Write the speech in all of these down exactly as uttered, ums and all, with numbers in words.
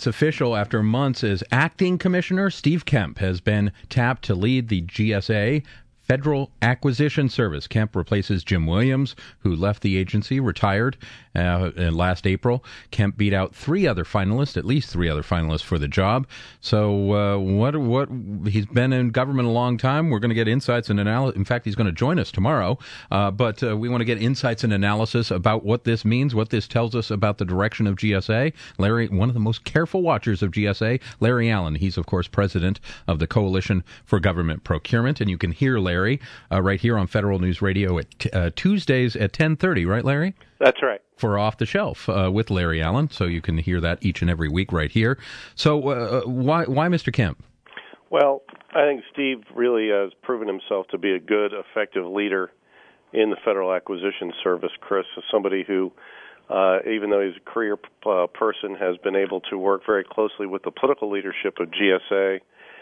It's official. After months as acting commissioner, Steve Kemp has been tapped to lead the G S A Federal Acquisition Service. Kemp replaces Jim Williams, who left the agency, retired uh, last April. Kemp beat out three other finalists, at least three other finalists for the job. So uh, what? What? He's been in government a long time. We're going to get insights and analysis. In fact, he's going to join us tomorrow. Uh, but uh, we want to get insights and analysis about what this means, what this tells us about the direction of G S A. Larry, one of the most careful watchers of G S A, Larry Allen. He's, of course, president of the Coalition for Government Procurement. And you can hear Larry Larry, uh, right here on Federal News Radio at t- uh, Tuesdays at ten thirty, right, Larry? That's right. For Off the Shelf uh, with Larry Allen, so you can hear that each and every week right here. So uh, why, why Mister Kemp? Well, I think Steve really has proven himself to be a good, effective leader in the Federal Acquisition Service, Chris, as somebody who, uh, even though he's a career uh, person, has been able to work very closely with the political leadership of G S A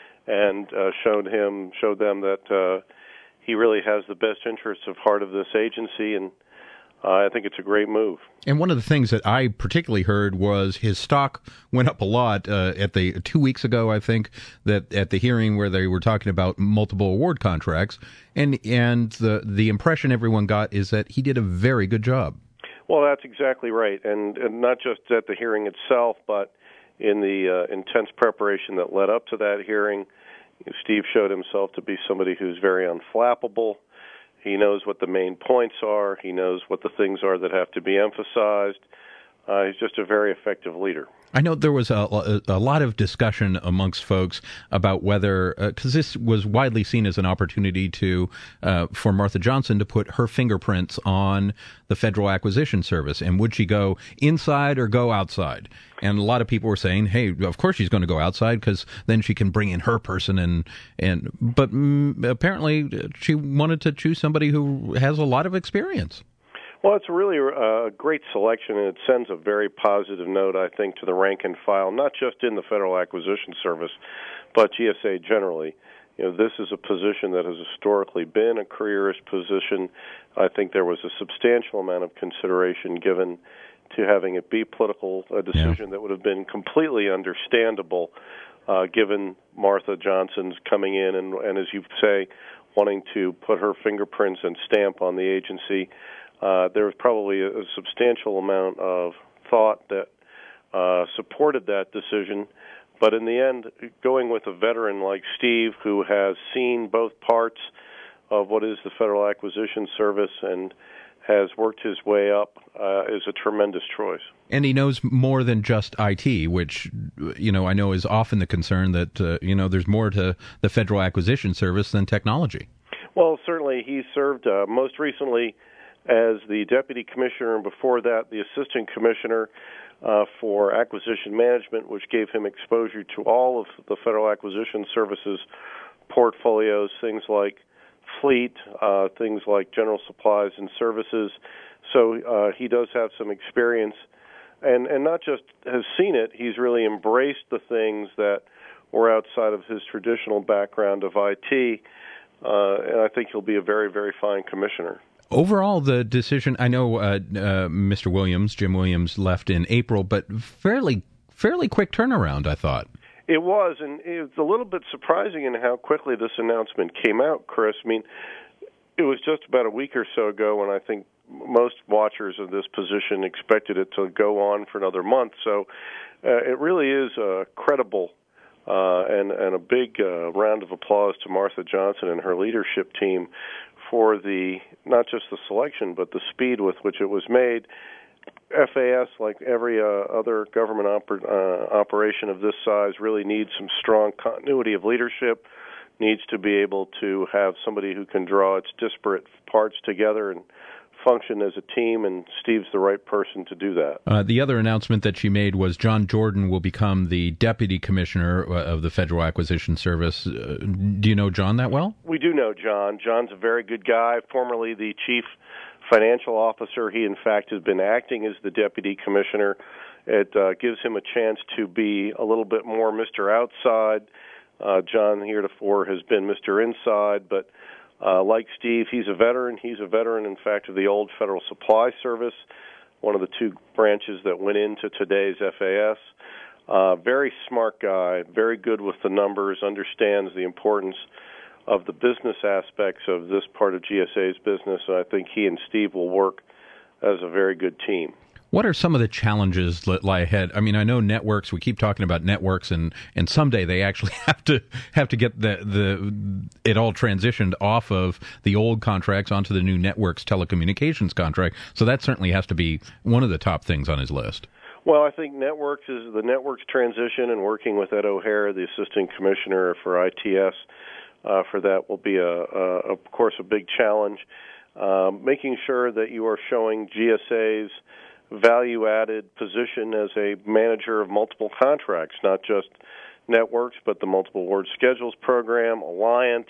and uh, showed him, showed them that uh, he really has the best interests of heart of this agency, and uh, I think it's a great move. And one of the things that I particularly heard was his stock went up a lot uh, at the two weeks ago, I think, that at the hearing where they were talking about multiple award contracts, and and the the impression everyone got is that he did a very good job. Well, that's exactly right, and, and not just at the hearing itself, but in the uh, intense preparation that led up to that hearing. Steve showed himself to be somebody who's very unflappable. He knows what the main points are. He knows what the things are that have to be emphasized. Uh, he's just a very effective leader. I know there was a, a lot of discussion amongst folks about whether, because uh, this was widely seen as an opportunity to uh, for Martha Johnson to put her fingerprints on the Federal Acquisition Service, and would she go inside or go outside? And a lot of people were saying, "Hey, of course she's going to go outside because then she can bring in her person." And and but mm, apparently she wanted to choose somebody who has a lot of experience. Well, it's really a great selection, and it sends a very positive note, I think, to the rank and file, not just in the Federal Acquisition Service, but G S A generally. You know, this is a position that has historically been a careerist position. I think there was a substantial amount of consideration given to having it be political, a decision yeah. that would have been completely understandable uh, given Martha Johnson's coming in and, and, as you say, wanting to put her fingerprints and stamp on the agency. Uh, there was probably a, a substantial amount of thought that uh, supported that decision. But in the end, going with a veteran like Steve, who has seen both parts of what is the Federal Acquisition Service and has worked his way up, uh, is a tremendous choice. And he knows more than just I T, which, you know, I know is often the concern that, uh, you know, there's more to the Federal Acquisition Service than technology. Well, certainly he served uh, most recently as the deputy commissioner, and before that, the assistant commissioner uh, for acquisition management, which gave him exposure to all of the Federal Acquisition Service's portfolios, things like fleet, uh, things like general supplies and services. So uh, he does have some experience, and, and not just has seen it, he's really embraced the things that were outside of his traditional background of I T, uh, and I think he'll be a very, very fine commissioner. Overall, the decision, I know uh, uh, Mister Williams, Jim Williams, left in April, but fairly fairly quick turnaround, I thought. It was, and it was a little bit surprising in how quickly this announcement came out, Chris. I mean, it was just about a week or so ago when I think most watchers of this position expected it to go on for another month. So uh, it really is uh, credible, uh, and, and a big uh, round of applause to Martha Johnson and her leadership team for the not just the selection, but the speed with which it was made. F A S, like every uh, other government oper- uh, operation of this size, really needs some strong continuity of leadership, needs to be able to have somebody who can draw its disparate parts together and function as a team, and Steve's the right person to do that. Uh, the other announcement that she made was John Jordan will become the Deputy Commissioner of the Federal Acquisition Service. Uh, do you know John that well? We do know John. John's a very good guy, formerly the Chief Financial Officer. He, in fact, has been acting as the Deputy Commissioner. It uh, gives him a chance to be a little bit more Mister Outside. Uh, John heretofore has been Mister Inside, but Uh, like Steve, he's a veteran. He's a veteran, in fact, of the old Federal Supply Service, one of the two branches that went into today's F A S. Uh, very smart guy, very good with the numbers, understands the importance of the business aspects of this part of G S A's business, and I think he and Steve will work as a very good team. What are some of the challenges that lie ahead? I mean, I know networks. We keep talking about networks, and, and someday they actually have to have to get the the it all transitioned off of the old contracts onto the new networks telecommunications contract. So that certainly has to be one of the top things on his list. Well, I think networks is the networks transition, and working with Ed O'Hare, the assistant commissioner for I T S, uh, for that will be a, a of course a big challenge. Um, making sure that you are showing G S A's value-added position as a manager of multiple contracts, not just networks, but the multiple award schedules program, Alliant,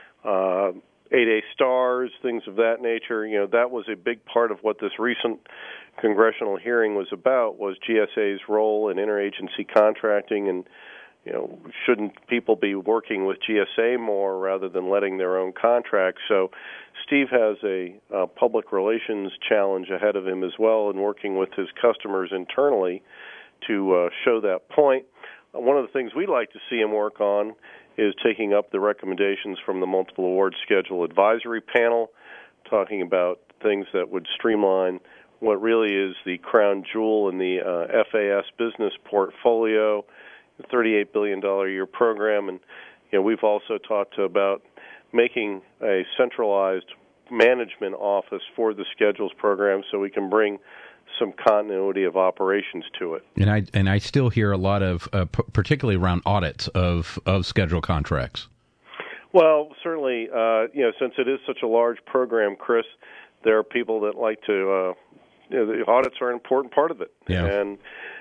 uh, eight A stars, things of that nature. You know, that was a big part of what this recent congressional hearing was about, was G S A's role in interagency contracting, and you know, shouldn't people be working with G S A more rather than letting their own contracts? So Steve has a uh, public relations challenge ahead of him as well, in working with his customers internally to uh, show that point. Uh, one of the things we'd like to see him work on is taking up the recommendations from the Multiple Award Schedule Advisory Panel, talking about things that would streamline what really is the crown jewel in the uh, F A S business portfolio, thirty-eight billion dollars a year program. And you know, we've also talked about making a centralized management office for the schedules program so we can bring some continuity of operations to it. And I and I still hear a lot of, uh, p- particularly around audits of, of schedule contracts. Well, certainly, uh, you know, since it is such a large program, Chris, there are people that like to, uh, you know, the audits are an important part of it. Yeah. And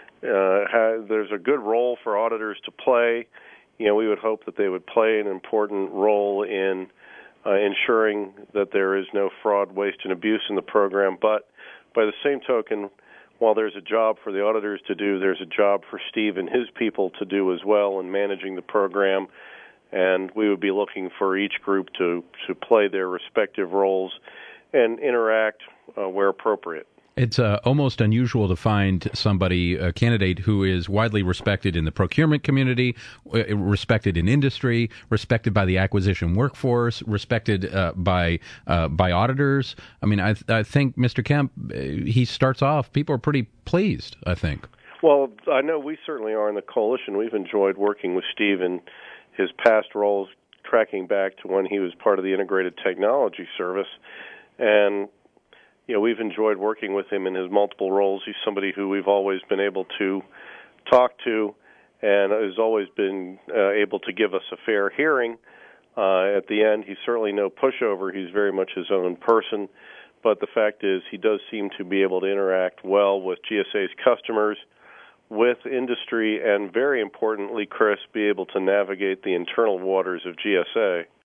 uh, ha- there's a good role for auditors to play. You know, we would hope that they would play an important role in uh, ensuring that there is no fraud, waste, and abuse in the program. But by the same token, while there's a job for the auditors to do, there's a job for Steve and his people to do as well in managing the program. And we would be looking for each group to, to play their respective roles and interact uh, where appropriate. It's uh, almost unusual to find somebody, a candidate, who is widely respected in the procurement community, uh, respected in industry, respected by the acquisition workforce, respected uh, by uh, by auditors. I mean, I, I think Mister Kemp, uh, he starts off, people are pretty pleased, I think. Well, I know we certainly are in the coalition. We've enjoyed working with Steve in his past roles, tracking back to when he was part of the Integrated Technology Service. And you know, we've enjoyed working with him in his multiple roles. He's somebody who we've always been able to talk to and has always been uh, able to give us a fair hearing. Uh, at the end, he's certainly no pushover. He's very much his own person. But the fact is, he does seem to be able to interact well with G S A's customers, with industry, and very importantly, Chris, be able to navigate the internal waters of G S A.